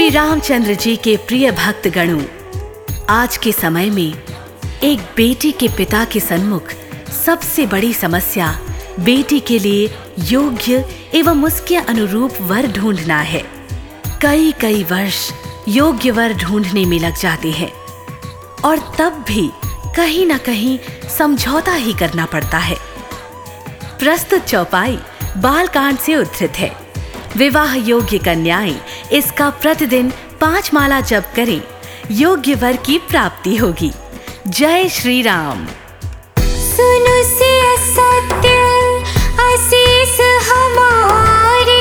श्री रामचंद्र जी के प्रिय भक्त गणों, आज के समय में एक बेटी के पिता के सन्मुख सबसे बड़ी समस्या बेटी के लिए योग्य एवं उसके अनुरूप वर ढूंढना है। कई वर्ष योग्य वर ढूंढने में लग जाते हैं और तब भी कहीं न कहीं समझौता ही करना पड़ता है। प्रस्तुत चौपाई बालकांड से उद्धृत है। विवाह योग्य कन्याएं इसका प्रतिदिन 5 माला जप करें, योग्य वर की प्राप्ति होगी। जय श्री राम। सुनो सिया सत्य आशीष हमारी,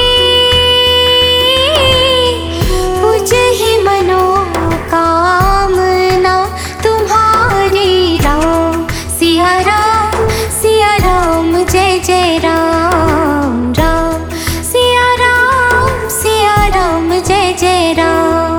पूजहि मनोकामना तुम्हारी। राम सिया राम जय जय राम। राम सिया राम जय जय राम।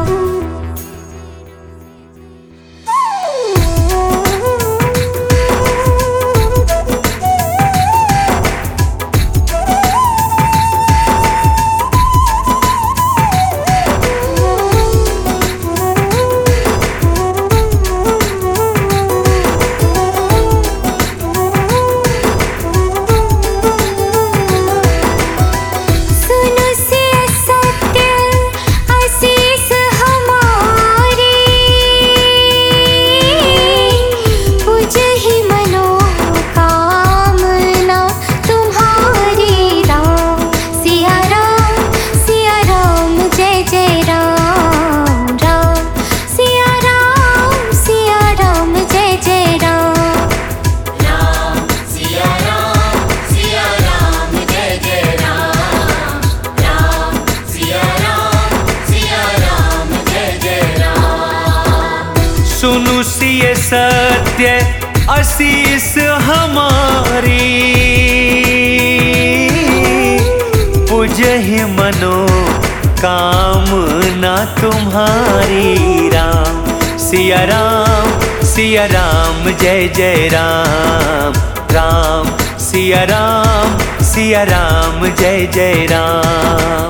सुनु सिय सत्य आशीष हमारी, पूजहि मनोकामना तुम्हारी। राम सिया राम जय जय राम। राम सिया राम जय जय राम।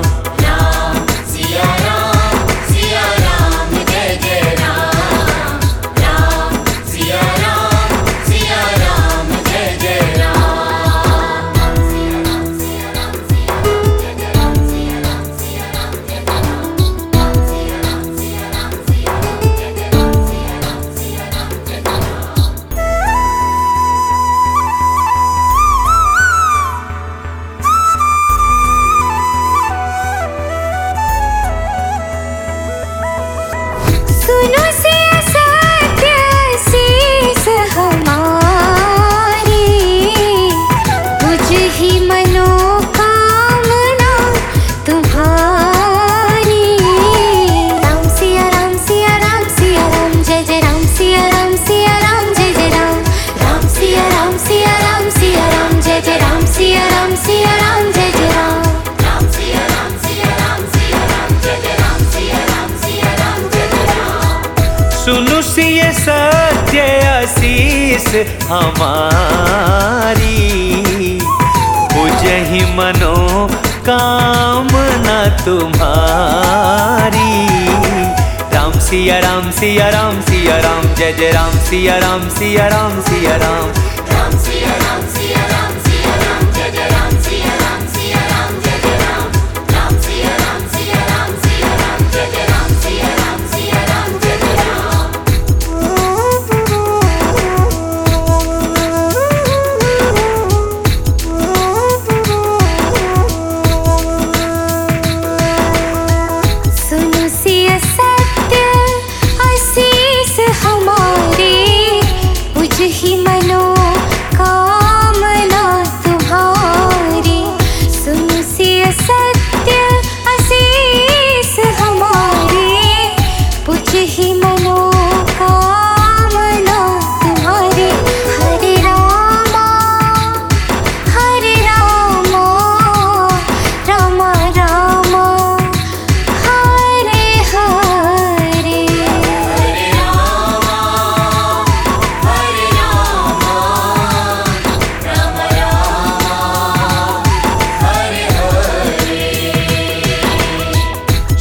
सुनो सिया सत्य आशीष हमारी, पूजहि मनोकामना तुम्हारी। राम सिया राम जय जय राम। सिया राम जय जय राम। राम सिया राम जय जय राम। सिया राम जय जय राम। राम सिया राम जय जय राम। सुनु सिय सत्य आशीष हमारी, पूजहि मनोकामना तुम्हारी। राम सिया राम जय जय राम। सिया राम जय जय राम। राम सिया राम जय जय राम। सुनो सिया सत्य आशीष हमारी, पूजहि मनोकामना तुम्हारी। सुनो सिया सत्य आशीष हमारी, पूजहि मनोकामना तुम्हारी। हरे रामा राम राम हरे हरे।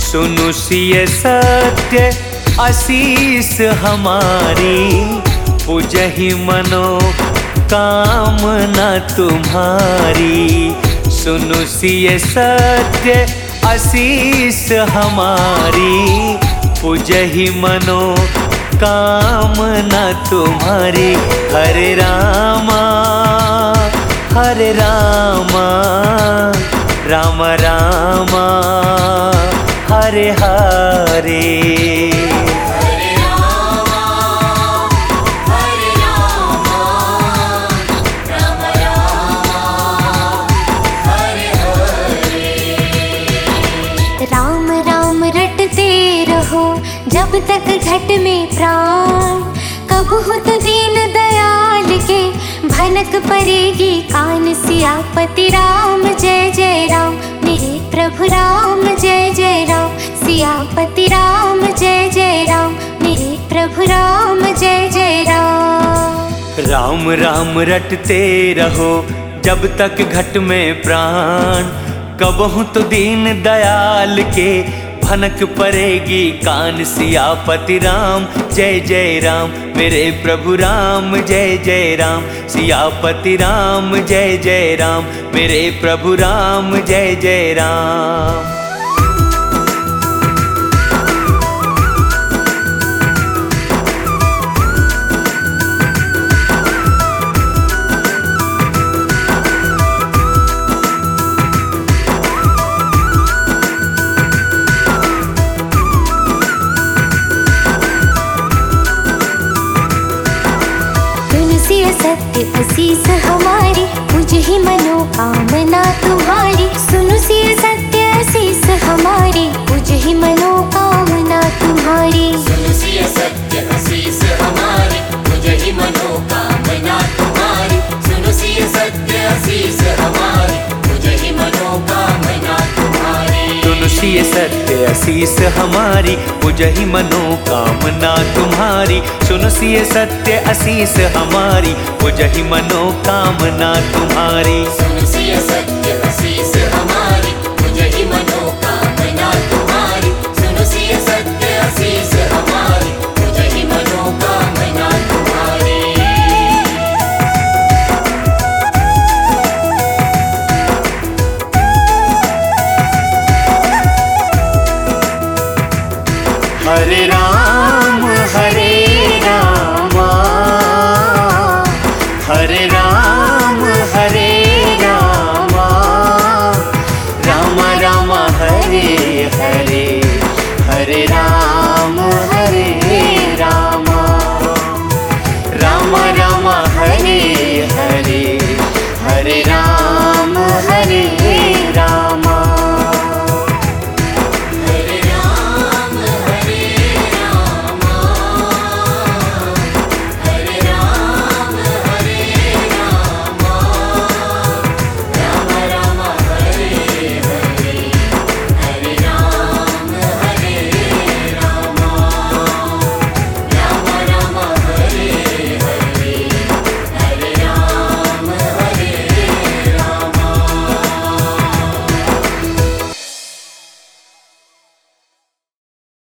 सुनु सिय सत्य आशीष हमारी, पूजहि मनो कामना तुम्हारी। सुनु सिय सत्य आशीष हमारी, पूजहि मनो कामना तुम्हारी। हरे रामा राम रामा हरे हरे। राम राम रटते रहो जब तक घट में प्राण, कब हो तो दीन दयाल के भनक पड़ेगी कान। सियापति राम जय जय राम, मेरे प्रभु राम जय जय राम। सियापति राम जय जय राम, मेरे प्रभु राम जय जय राम। राम राम रटते रहो जब तक घट में प्राण, कबहू तो दीन दयाल के भनक पड़ेगी कान। सियापति राम जय जय राम, मेरे प्रभु राम जय जय राम। सियापति राम जय जय राम, मेरे प्रभु राम जय जय राम। सत्य आशीष हमारी, पूजहि मनोकामना तुम्हारी। सुनु सिय सत्य आशीष हमारी, पूजहि मनोकामना तुम्हारी। सुनु सिय सत्य आशीष हमारी, पूजहि मनोकामना तुम्हारी। सुनु सिय सत्य आशीष हमारी, पूजहि मनोकामना तुम्हारी। सुनु सिय सत्य आशीष हमारी, पूजहि मनोकामना तुम्हारी। सुनु सिय सत्य आशीष हमारी, पूजहि मनोकामना तुम्हारी। सुनु सिय सत्य आशीष हमारी, पूजहि मनोकामना तुम्हारी। सुनु सिय सत्य आशीष हमारी, पूजहि मनोकामना तुम्हारी। हरे राम हरे राम राम राम हरे हरे। हरे राम